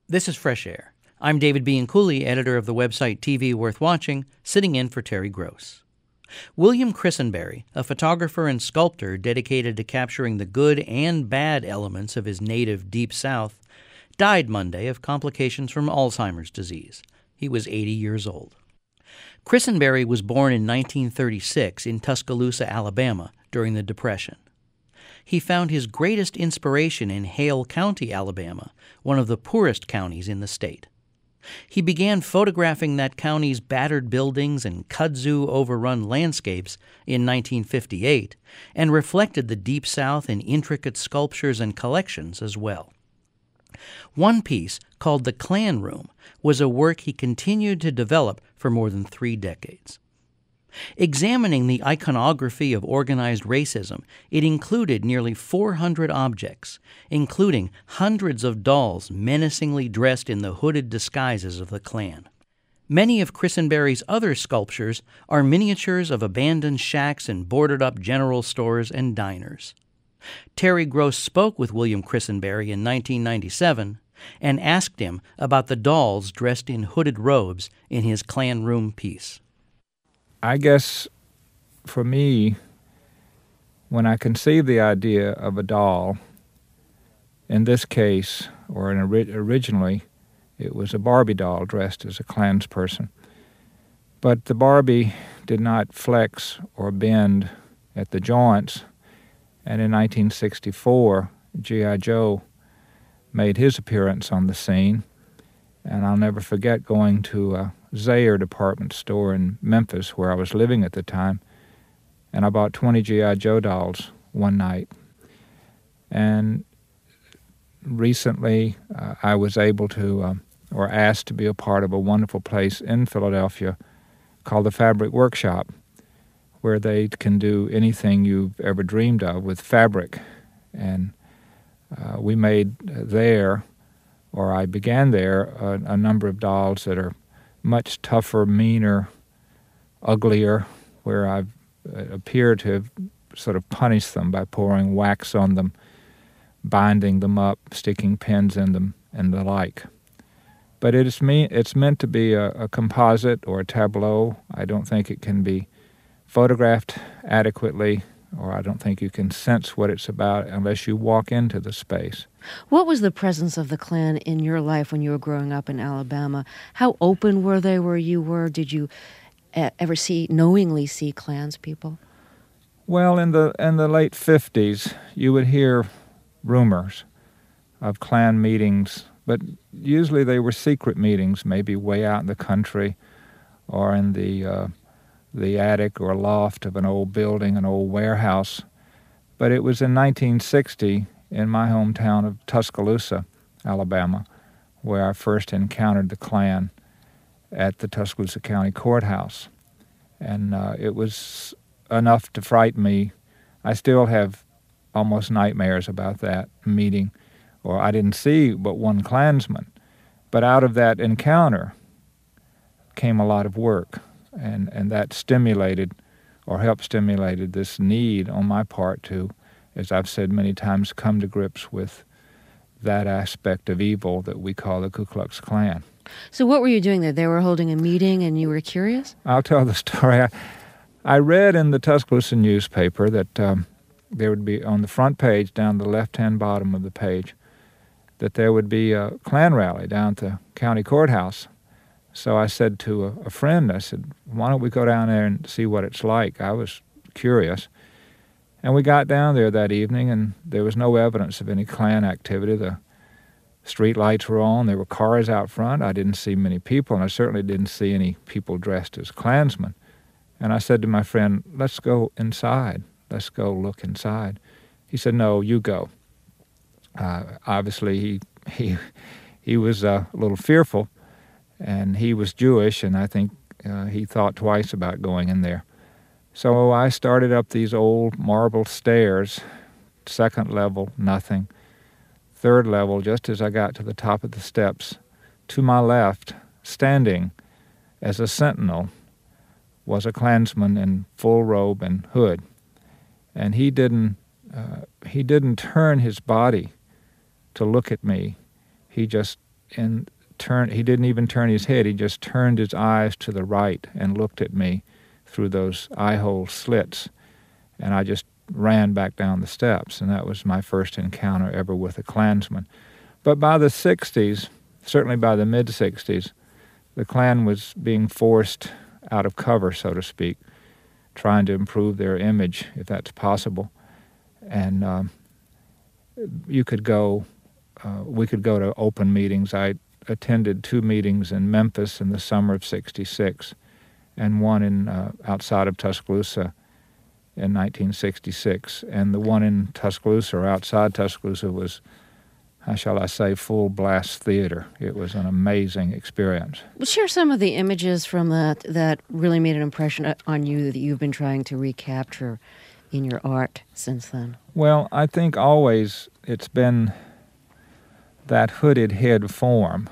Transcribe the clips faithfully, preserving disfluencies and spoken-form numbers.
This is Fresh Air. I'm David Bianculli, editor of the website T V Worth Watching, sitting in for Terry Gross. William Christenberry, a photographer and sculptor dedicated to capturing the good and bad elements of his native Deep South, died Monday of complications from Alzheimer's disease. He was eighty years old. Christenberry was born in nineteen thirty-six in Tuscaloosa, Alabama, during the Depression. He found his greatest inspiration in Hale County, Alabama, one of the poorest counties in the state. He began photographing that county's battered buildings and kudzu-overrun landscapes in nineteen fifty-eight and reflected the Deep South in intricate sculptures and collections as well. One piece, called The Klan Room, was a work he continued to develop for more than three decades. Examining the iconography of organized racism, it included nearly four hundred objects, including hundreds of dolls menacingly dressed in the hooded disguises of the Klan. Many of Christenberry's other sculptures are miniatures of abandoned shacks and boarded-up general stores and diners. Terry Gross spoke with William Christenberry in nineteen ninety-seven and asked him about the dolls dressed in hooded robes in his Klan Room piece. I guess for me, when I conceived the idea of a doll, in this case, or in ori- originally, it was a Barbie doll dressed as a Klansperson. But the Barbie did not flex or bend at the joints, and in nineteen sixty-four, G I. Joe made his appearance on the scene, and I'll never forget going to a Zayre department store in Memphis, where I was living at the time, and I bought twenty G I. Joe dolls one night. And recently, uh, I was able to, uh, or asked to be a part of a wonderful place in Philadelphia called the Fabric Workshop, where they can do anything you've ever dreamed of with fabric. And uh, we made there, or I began there, a, a number of dolls that are much tougher, meaner, uglier, where I've uh, appeared to have sort of punished them by pouring wax on them, binding them up, sticking pins in them, and the like. But it is me, it's meant to be a, a composite or a tableau. I don't think it can be photographed adequately, or I don't think you can sense what it's about unless you walk into the space. What was the presence of the Klan in your life when you were growing up in Alabama? How open were they where you were? Did you ever see, knowingly see Klans people? Well, in the in the late fifties, you would hear rumors of Klan meetings, but usually they were secret meetings, maybe way out in the country or in the uh, the attic or loft of an old building, an old warehouse. But it was in nineteen sixty in my hometown of Tuscaloosa, Alabama, where I first encountered the Klan at the Tuscaloosa County Courthouse. And uh, it was enough to frighten me. I still have almost nightmares about that meeting, or I didn't see but one Klansman. But out of that encounter came a lot of work, and, and that stimulated or helped stimulated this need on my part to, as I've said many times, come to grips with that aspect of evil that we call the Ku Klux Klan. So what were you doing there? They were holding a meeting and you were curious? I'll tell the story. I, I read in the Tuscaloosa newspaper that um, there would be, on the front page, down the left-hand bottom of the page, that there would be a Klan rally down at the county courthouse. So I said to a, a friend, I said, why don't we go down there and see what it's like? I was curious. And we got down there that evening, and there was no evidence of any Klan activity. The street lights were on. There were cars out front. I didn't see many people, and I certainly didn't see any people dressed as Klansmen. And I said to my friend, let's go inside. Let's go look inside. He said, no, you go. Uh, obviously, he he he was uh, a little fearful, and he was Jewish, and I think uh, he thought twice about going in there. So I started up these old marble stairs, second level, nothing. Third level, just as I got to the top of the steps, to my left, standing as a sentinel, was a Klansman in full robe and hood. And he didn't uh, he didn't turn his body to look at me. He just and turn. He didn't even turn his head. He just turned his eyes to the right and looked at me through those eye-hole slits, and I just ran back down the steps, and that was my first encounter ever with a Klansman. But by the sixties, certainly by the mid-sixties, the Klan was being forced out of cover, so to speak, trying to improve their image, if that's possible. And um, you could go, uh, we could go to open meetings. I attended two meetings in Memphis in the summer of sixty-six, and one in uh, outside of Tuscaloosa in nineteen sixty-six. And the one in Tuscaloosa, or outside Tuscaloosa, was, how shall I say, full blast theater. It was an amazing experience. Well, share some of the images from that that really made an impression on you that you've been trying to recapture in your art since then. Well, I think always it's been that hooded head form.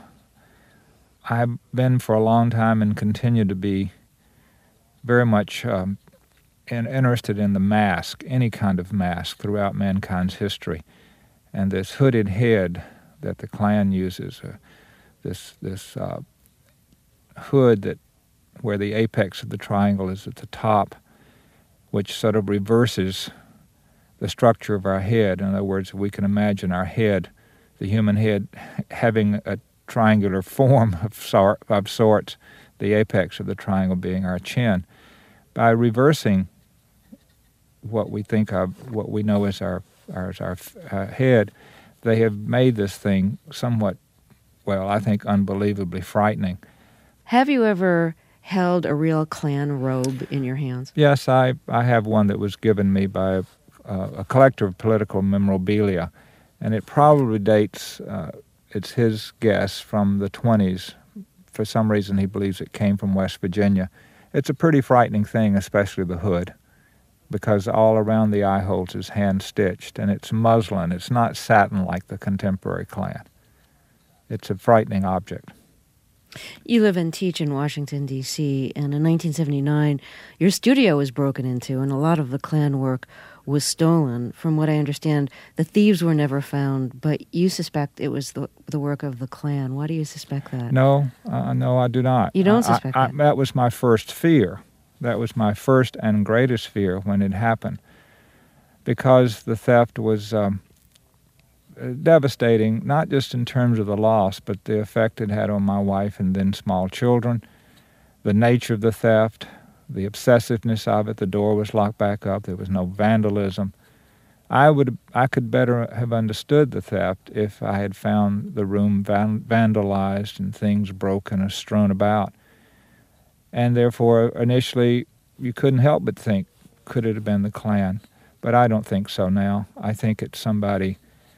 I've been for a long time and continue to be very much um, in, interested in the mask, any kind of mask throughout mankind's history. And this hooded head that the Klan uses, uh, this this uh, hood that where the apex of the triangle is at the top, which sort of reverses the structure of our head. In other words, we can imagine our head, the human head, having a triangular form of, sort, of sorts, the apex of the triangle being our chin. By reversing what we think of, what we know as our, our, as our uh, head, they have made this thing somewhat, well, I think unbelievably frightening. Have you ever held a real Klan robe in your hands? Yes, I, I have one that was given me by a, uh, a collector of political memorabilia, and it probably dates, uh, it's his guess, from the twenties. For some reason, he believes it came from West Virginia. It's a pretty frightening thing, especially the hood, because all around the eye holes is hand-stitched, and it's muslin. It's not satin like the contemporary Klan. It's a frightening object. You live and teach in Washington, D C, and in nineteen seventy-nine, your studio was broken into, and a lot of the Klan work was stolen. From what I understand, the thieves were never found, but you suspect it was the the work of the Klan. Why do you suspect that? No, uh, no, I do not. You don't I, suspect I, that? I, that was my first fear. That was my first and greatest fear when it happened, because the theft was um, devastating, not just in terms of the loss, but the effect it had on my wife and then small children, the nature of the theft, the obsessiveness of it. The door was locked back up. There was no vandalism. I would, I could better have understood the theft if I had found the room van, vandalized and things broken and strewn about. And therefore, initially, you couldn't help but think, could it have been the Klan? But I don't think so now. I think it's somebody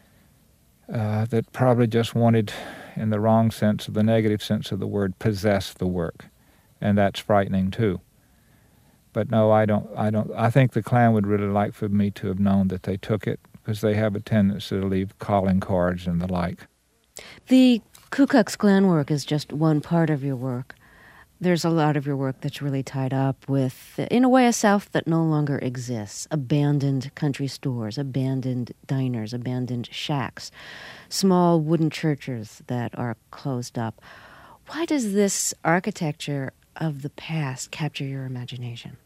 uh, that probably just wanted, in the wrong sense, or the negative sense of the word, possess the work. And that's frightening, too. But no, I don't, I don't, I think the Klan would really like for me to have known that they took it, because they have a tendency to leave calling cards and the like. The Ku Klux Klan work is just one part of your work. There's a lot of your work that's really tied up with, in a way, a South that no longer exists. Abandoned country stores, abandoned diners, abandoned shacks, small wooden churches that are closed up. Why does this architecture of the past capture your imagination?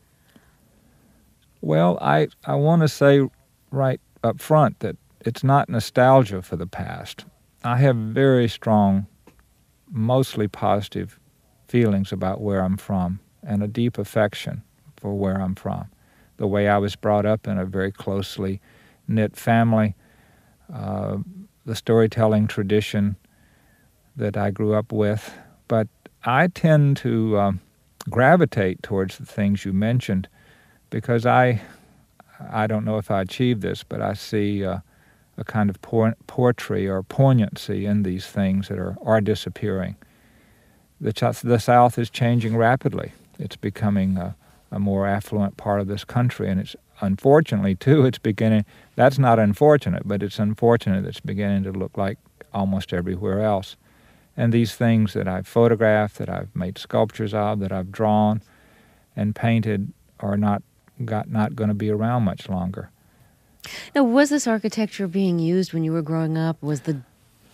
Well, I, I want to say right up front that it's not nostalgia for the past. I have very strong, mostly positive feelings about where I'm from, and a deep affection for where I'm from. The way I was brought up in a very closely knit family, uh, the storytelling tradition that I grew up with. But I tend to um, gravitate towards the things you mentioned, because I, I don't know if I achieved this, but I see uh, a kind of por- poetry or poignancy in these things that are, are disappearing. The, ch- the South is changing rapidly. It's becoming a, a more affluent part of this country, and it's unfortunately, too, it's beginning, that's not unfortunate, but it's unfortunate that it's beginning to look like almost everywhere else. And these things that I've photographed, that I've made sculptures of, that I've drawn and painted are not got not going to be around much longer. Now, was this architecture being used when you were growing up? Was the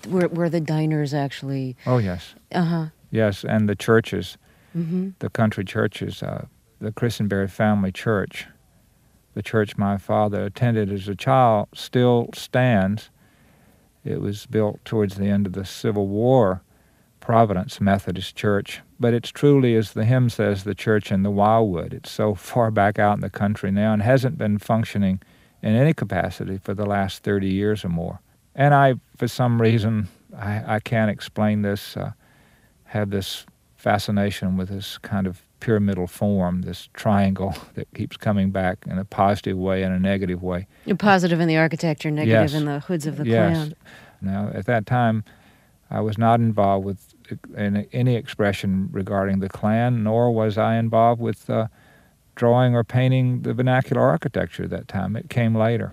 where, where the diners actually... Oh, yes. Uh-huh. Yes, and the churches, Mm-hmm. the country churches, uh, the Christenberry Family Church, the church my father attended as a child, still stands. It was built towards the end of the Civil War, Providence Methodist Church, but it's truly, as the hymn says, the church in the wildwood. It's so far back out in the country now and hasn't been functioning in any capacity for the last thirty years or more. And I, for some reason, I, I can't explain this, uh, have this fascination with this kind of pyramidal form, this triangle that keeps coming back in a positive way and a negative way. Positive in the architecture, negative Yes. in the hoods of the Yes. Klan. Now, at that time, I was not involved with any, any expression regarding the Klan, nor was I involved with uh, drawing or painting the vernacular architecture at that time. It came later.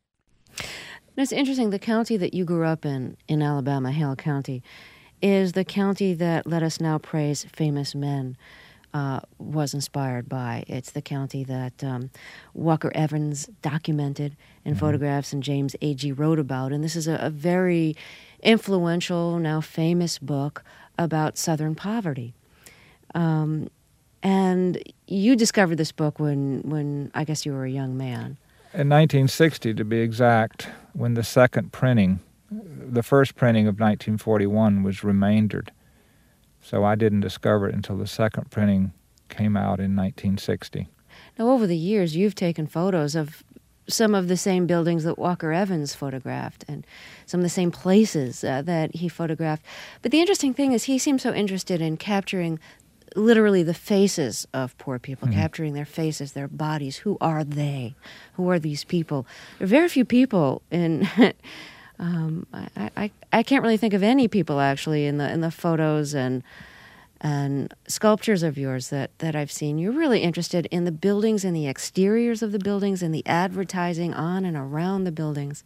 And it's interesting, the county that you grew up in, in Alabama, Hale County, is the county that Let Us Now Praise Famous Men uh, was inspired by. It's the county that um, Walker Evans documented in Mm-hmm. photographs and James Agee wrote about. And this is a, a very influential, now famous book about Southern poverty. Um, and you discovered this book when, when I guess you were a young man. In nineteen sixty, to be exact, when the second printing, the first printing of nineteen forty-one was remaindered. So I didn't discover it until the second printing came out in nineteen sixty. Now, over the years, you've taken photos of some of the same buildings that Walker Evans photographed and some of the same places uh, that he photographed. But the interesting thing is he seemed so interested in capturing literally the faces of poor people, Mm-hmm. capturing their faces, their bodies. Who are they? Who are these people? There are very few people in... um, I, I, I can't really think of any people, actually, in the in the photos and and sculptures of yours that, that I've seen. You're really interested in the buildings and the exteriors of the buildings and the advertising on and around the buildings.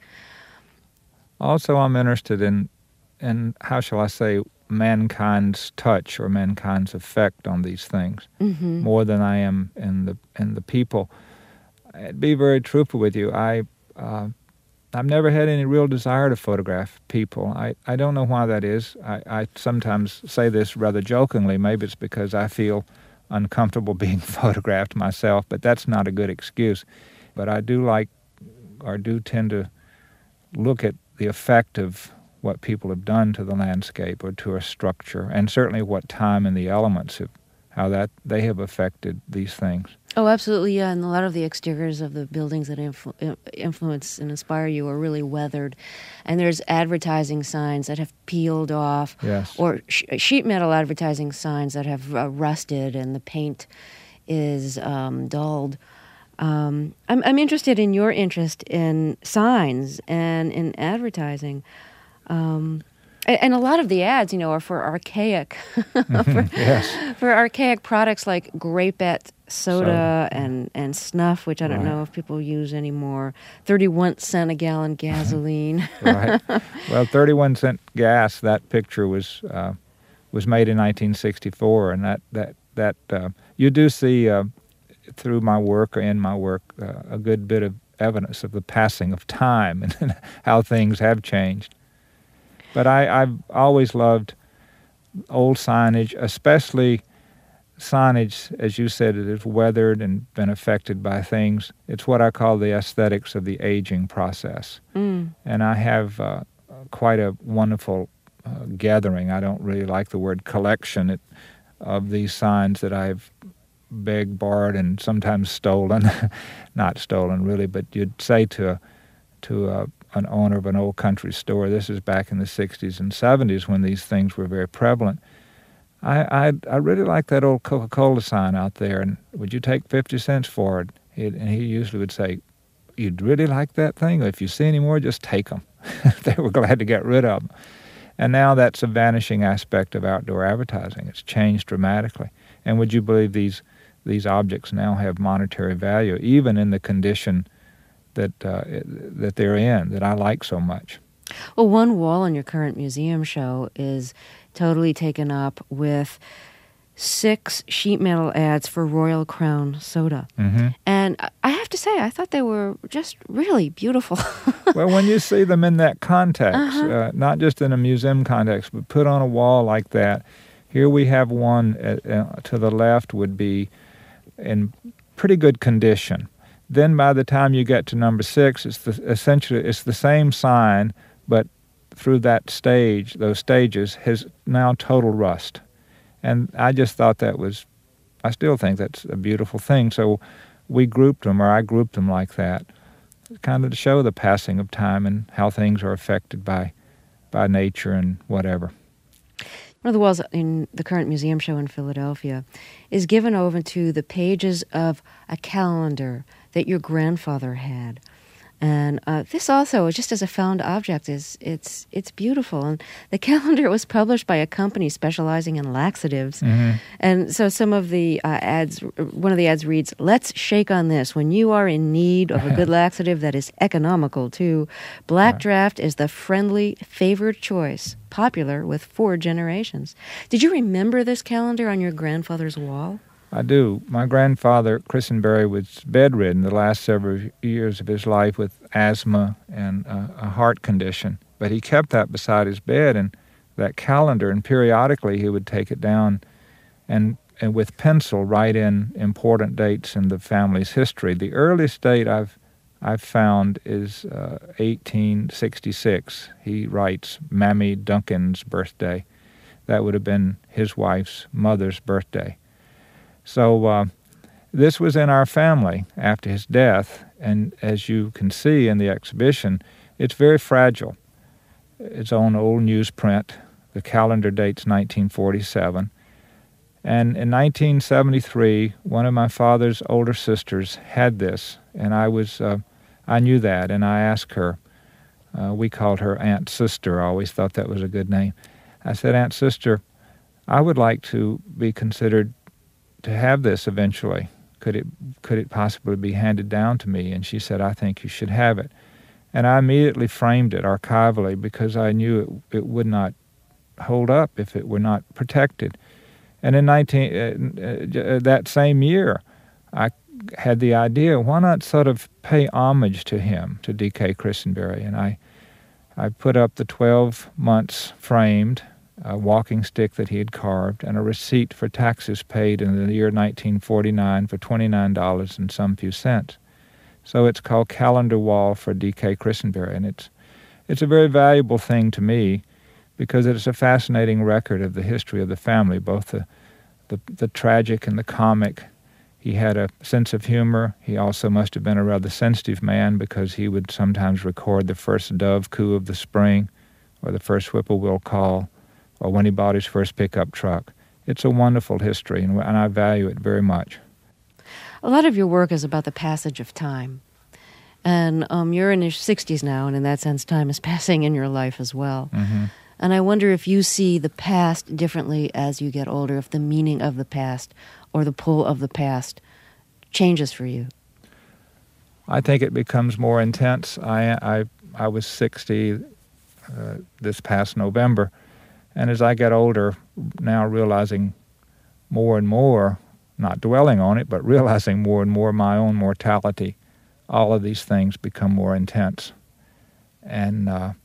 Also, I'm interested in, in how shall I say, mankind's touch or mankind's effect on these things, Mm-hmm. more than I am in the in the people. I'd be very truthful with you. I, uh, I've never had any real desire to photograph people. I, I don't know why that is. I, I sometimes say this rather jokingly. Maybe it's because I feel uncomfortable being photographed myself, but that's not a good excuse. But I do like, or do tend to look at the effect of what people have done to the landscape or to a structure, and certainly what time and the elements have, how that they have affected these things. Oh, absolutely, yeah. And a lot of the exteriors of the buildings that influ- influence and inspire you are really weathered. And there's advertising signs that have peeled off, Yes. or sh- sheet metal advertising signs that have uh, rusted and the paint is um, dulled. Um, I'm, I'm interested in your interest in signs and in advertising. Um, and, and a lot of the ads, you know, are for archaic, for, Yes. for archaic products like Grapette soda Soda. and, and snuff, which I don't Right. know if people use anymore. thirty-one cent a gallon gasoline. Right. Well, thirty-one cent gas. That picture was uh, was made in nineteen sixty-four, and that that that uh, you do see uh, through my work or in my work uh, a good bit of evidence of the passing of time and how things have changed. But I, I've always loved old signage, especially signage, as you said, it is weathered and been affected by things. It's what I call the aesthetics of the aging process. Mm. And I have uh, quite a wonderful uh, gathering. I don't really like the word collection it, of these signs that I've begged, borrowed, and sometimes stolen. Not stolen, really, but you'd say to a, to a, an owner of an old country store, this is back in the sixties and seventies when these things were very prevalent. I, I I really like that old Coca-Cola sign out there, and would you take fifty cents for it? He'd, and he usually would say, you'd really like that thing? If you see any more, just take them. They were glad to get rid of them. And now that's a vanishing aspect of outdoor advertising. It's changed dramatically. And would you believe these these objects now have monetary value, even in the condition that uh, that they're in, that I like so much? Well, one wall in your current museum show is totally taken up with six sheet metal ads for Royal Crown soda. Mm-hmm. And I have to say, I thought they were just really beautiful. Well, when you see them in that context, Uh-huh. uh, not just in a museum context, but put on a wall like that, here we have one uh, uh, to the left would be in pretty good condition. Then by the time you get to number six, it's the, essentially it's the same sign, but through that stage, those stages, has now total rust. And I just thought that was, I still think that's a beautiful thing. So we grouped them, or I grouped them like that, kind of to show the passing of time and how things are affected by by nature and whatever. One of the walls in the current museum show in Philadelphia is given over to the pages of a calendar that your grandfather had. And uh, this also, just as a found object, is it's it's beautiful. And the calendar was published by a company specializing in laxatives. Mm-hmm. And so some of the uh, ads, one of the ads reads, "Let's shake on this. When you are in need of a good laxative that is economical too, Black Right. Draft is the friendly, favored choice, popular with four generations." Did you remember this calendar on your grandfather's wall? I do. My grandfather, Christenberry, was bedridden the last several years of his life with asthma and uh, a heart condition. But he kept that beside his bed and that calendar, and periodically he would take it down and, and with pencil write in important dates in the family's history. The earliest date I've I've found is uh, eighteen sixty-six. He writes Mammy Duncan's birthday. That would have been his wife's mother's birthday. So uh, this was in our family after his death, and as you can see in the exhibition, it's very fragile. It's on old newsprint. The calendar dates nineteen forty-seven. And in nineteen seventy-three, one of my father's older sisters had this, and I was, uh, I knew that, and I asked her. Uh, we called her Aunt Sister. I always thought that was a good name. I said, "Aunt Sister, I would like to be considered to have this eventually. Could it could it possibly be handed down to me?" And she said, "I think you should have it." And I immediately framed it archivally because I knew it, it would not hold up if it were not protected. And in nineteen uh, uh, that same year, I had the idea, why not sort of pay homage to him, to D K Christenberry? And I, I put up the twelve months framed, a walking stick that he had carved, and a receipt for taxes paid in the year nineteen forty-nine for twenty-nine dollars and some few cents. So it's called Calendar Wall for D K Christenberry, and it's it's a very valuable thing to me because it's a fascinating record of the history of the family, both the the, the tragic and the comic. He had a sense of humor. He also must have been a rather sensitive man because he would sometimes record the first dove coo of the spring or the first whippoorwill call, or when he bought his first pickup truck. It's a wonderful history, and, and I value it very much. A lot of your work is about the passage of time. And um, you're in your sixties now, and in that sense, time is passing in your life as well. Mm-hmm. And I wonder if you see the past differently as you get older, if the meaning of the past or the pull of the past changes for you. I think it becomes more intense. I, I, I was sixty uh, this past November, and as I get older, now realizing more and more, not dwelling on it, but realizing more and more my own mortality, all of these things become more intense and uh,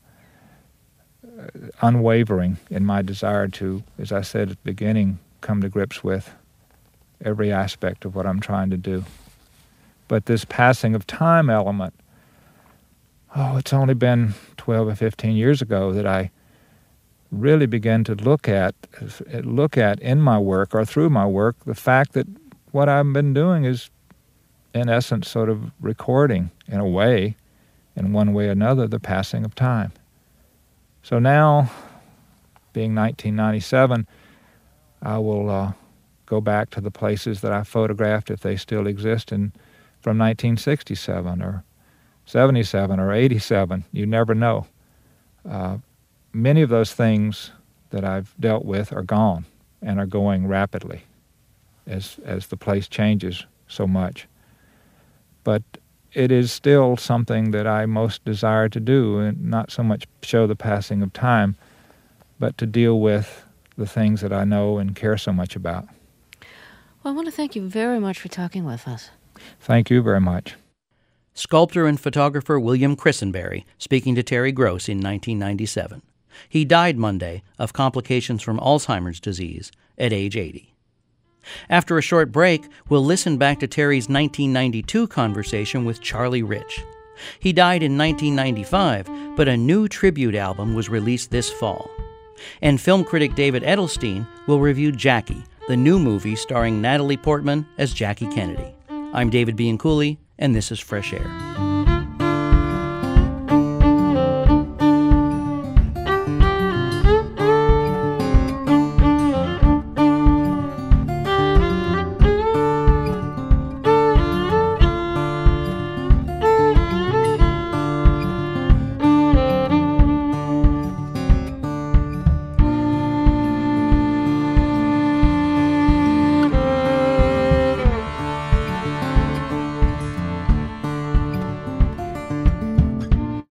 unwavering in my desire to, as I said at the beginning, come to grips with every aspect of what I'm trying to do. But this passing of time element, oh, it's only been twelve or fifteen years ago that I really began to look at, look at in my work or through my work, the fact that what I've been doing is, in essence, sort of recording, in a way, in one way or another, the passing of time. So now, being nineteen ninety-seven, I will uh, go back to the places that I photographed, if they still exist, and from nineteen sixty-seven or seventy-seven or eighty-seven. You never know. Uh, many of those things that I've dealt with are gone and are going rapidly as as the place changes so much. But it is still something that I most desire to do, and not so much show the passing of time, but to deal with the things that I know and care so much about. Well, I want to thank you very much for talking with us. Thank you very much. Sculptor and photographer William Christenberry speaking to Terry Gross in nineteen ninety-seven. He died Monday of complications from Alzheimer's disease at age eighty. After a short break, we'll listen back to Terry's nineteen ninety-two conversation with Charlie Rich. He died in nineteen ninety-five, but a new tribute album was released this fall. And film critic David Edelstein will review Jackie, the new movie starring Natalie Portman as Jackie Kennedy. I'm David Bianculli, and this is Fresh Air.